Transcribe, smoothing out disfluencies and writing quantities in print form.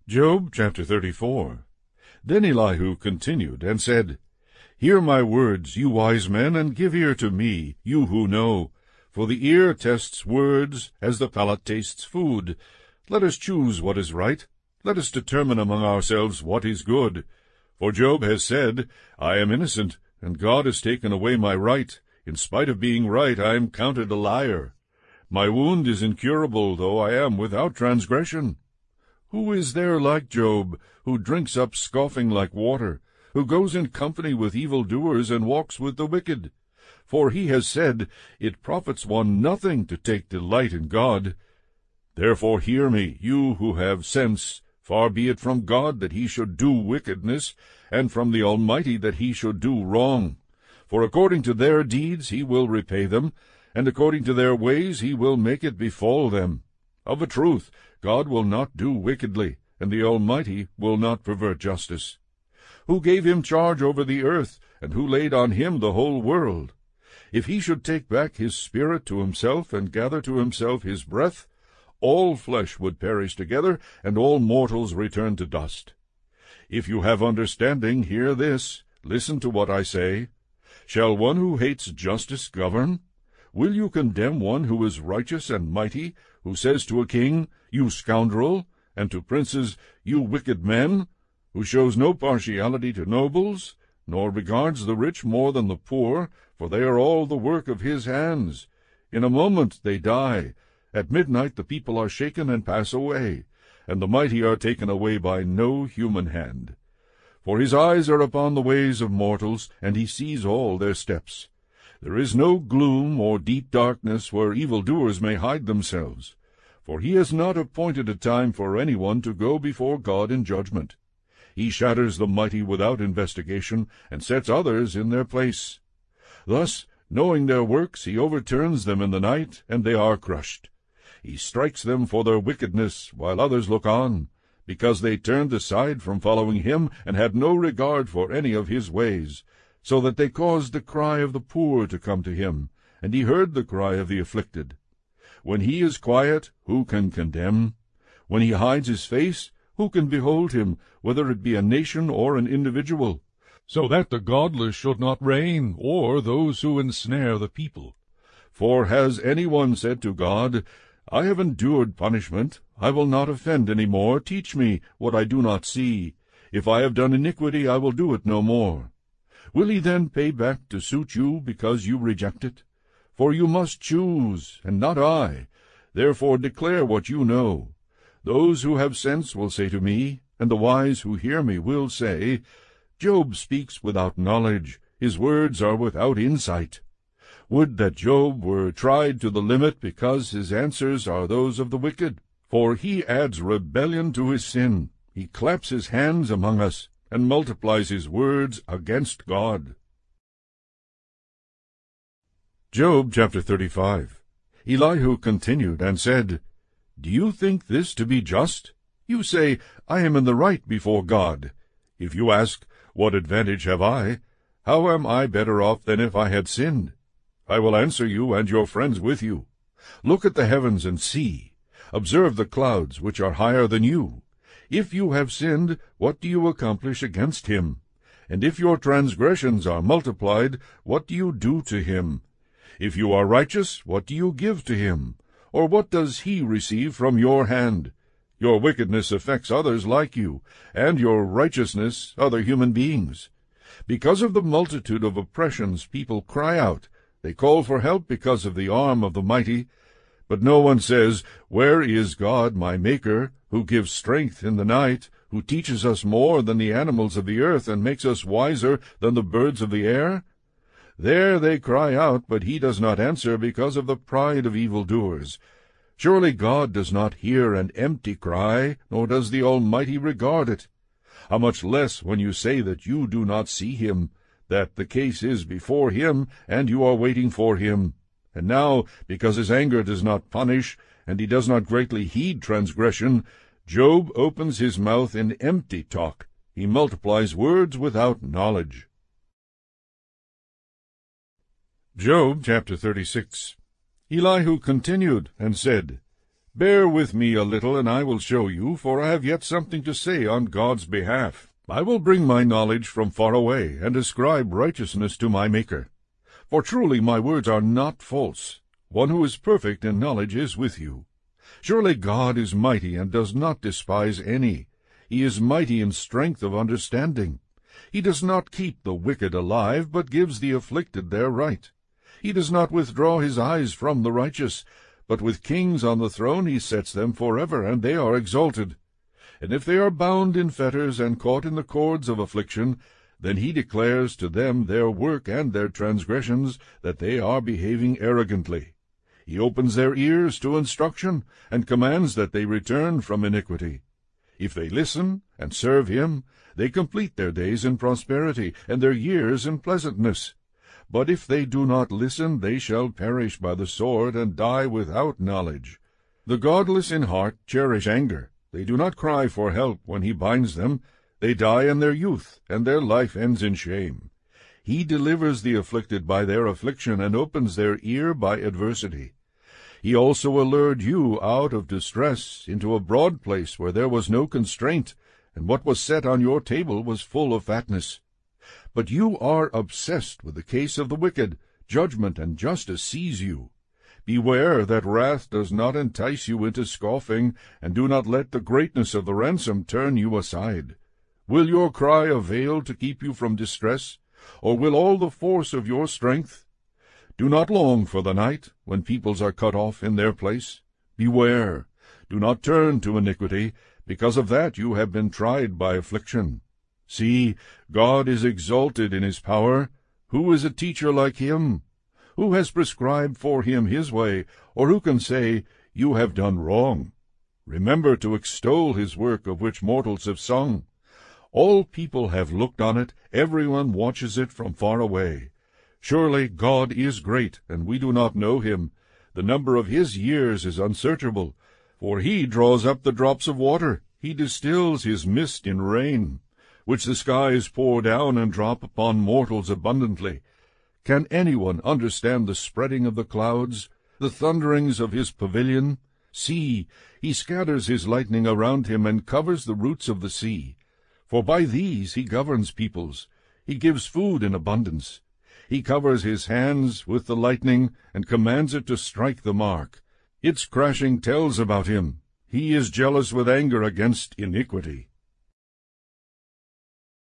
Job chapter 34. Then Elihu continued and said, Hear my words, you wise men, and give ear to me, you who know. For the ear tests words, as the palate tastes food. Let us choose what is right. Let us determine among ourselves what is good. For Job has said, I am innocent, and God has taken away my right. In spite of being right, I am counted a liar. My wound is incurable, though I am without transgression. Who is there like Job, who drinks up scoffing like water, who goes in company with evildoers and walks with the wicked? For he has said, It profits one nothing to take delight in God. Therefore hear me, you who have sense. Far be it from God that he should do wickedness, and from the Almighty that he should do wrong. For according to their deeds he will repay them, and according to their ways he will make it befall them. Of a truth, God will not do wickedly, and the Almighty will not pervert justice. Who gave him charge over the earth, and who laid on him the whole world? If he should take back his spirit to himself, and gather to himself his breath, all flesh would perish together, and all mortals return to dust. If you have understanding, hear this. Listen to what I say. Shall one who hates justice govern? Will you condemn one who is righteous and mighty, who says to a king, You scoundrel, and to princes, You wicked men, who shows no partiality to nobles, nor regards the rich more than the poor, for they are all the work of his hands. In a moment they die. At midnight the people are shaken and pass away, and the mighty are taken away by no human hand. For his eyes are upon the ways of mortals, and he sees all their steps. There is no gloom or deep darkness where evildoers may hide themselves. For he has not appointed a time for anyone to go before God in judgment. He shatters the mighty without investigation, and sets others in their place. Thus, knowing their works, he overturns them in the night, and they are crushed. He strikes them for their wickedness, while others look on, because they turned aside from following him, and had no regard for any of his ways, so that they caused the cry of the poor to come to him, and he heard the cry of the afflicted. When he is quiet, who can condemn? When he hides his face, who can behold him, whether it be a nation or an individual? So that the godless should not reign, or those who ensnare the people. For has any one said to God, I have endured punishment, I will not offend any more, teach me what I do not see. If I have done iniquity, I will do it no more. Will he then pay back to suit you, because you reject it? For you must choose, and not I. Therefore declare what you know. Those who have sense will say to me, and the wise who hear me will say, Job speaks without knowledge, his words are without insight. Would that Job were tried to the limit, because his answers are those of the wicked. For he adds rebellion to his sin. He claps his hands among us, and multiplies his words against God. Job chapter 35. Elihu continued and said, Do you think this to be just? You say, I am in the right before God. If you ask, What advantage have I? How am I better off than if I had sinned? I will answer you and your friends with you. Look at the heavens and see. Observe the clouds, which are higher than you. If you have sinned, what do you accomplish against him? And if your transgressions are multiplied, what do you do to him? If you are righteous, what do you give to him? Or what does he receive from your hand? Your wickedness affects others like you, and your righteousness other human beings. Because of the multitude of oppressions people cry out. They call for help because of the arm of the mighty. But no one says, Where is God, my Maker, who gives strength in the night, who teaches us more than the animals of the earth, and makes us wiser than the birds of the air? There they cry out, but he does not answer because of the pride of evildoers. Surely God does not hear an empty cry, nor does the Almighty regard it. How much less when you say that you do not see him, that the case is before him, and you are waiting for him. And now, because his anger does not punish, and he does not greatly heed transgression, Job opens his mouth in empty talk. He multiplies words without knowledge. Job chapter 36. Elihu continued and said, Bear with me a little, and I will show you, for I have yet something to say on God's behalf. I will bring my knowledge from far away, and ascribe righteousness to my Maker. For truly my words are not false. One who is perfect in knowledge is with you. Surely God is mighty, and does not despise any. He is mighty in strength of understanding. He does not keep the wicked alive, but gives the afflicted their right. He does not withdraw his eyes from the righteous, but with kings on the throne he sets them forever, and they are exalted. And if they are bound in fetters and caught in the cords of affliction, then he declares to them their work and their transgressions, that they are behaving arrogantly. He opens their ears to instruction, and commands that they return from iniquity. If they listen and serve him, they complete their days in prosperity, and their years in pleasantness. But if they do not listen, they shall perish by the sword, and die without knowledge. The godless in heart cherish anger. They do not cry for help when he binds them. They die in their youth, and their life ends in shame. He delivers the afflicted by their affliction, and opens their ear by adversity. He also allured you out of distress into a broad place where there was no constraint, and what was set on your table was full of fatness. But you are obsessed with the case of the wicked. Judgment and justice seize you. Beware that wrath does not entice you into scoffing, and do not let the greatness of the ransom turn you aside. Will your cry avail to keep you from distress, or will all the force of your strength? Do not long for the night, when peoples are cut off in their place. Beware, do not turn to iniquity, because of that you have been tried by affliction. See, God is exalted in his power. Who is a teacher like him? Who has prescribed for him his way, or who can say, You have done wrong? Remember to extol his work of which mortals have sung. All people have looked on it, everyone watches it from far away. Surely God is great, and we do not know him. The number of his years is unsearchable. For he draws up the drops of water, he distills his mist in rain, which the skies pour down and drop upon mortals abundantly. Can anyone understand the spreading of the clouds, the thunderings of his pavilion? See, he scatters his lightning around him, and covers the roots of the sea. For by these he governs peoples. He gives food in abundance. He covers his hands with the lightning, and commands it to strike the mark. Its crashing tells about him. He is jealous with anger against iniquity.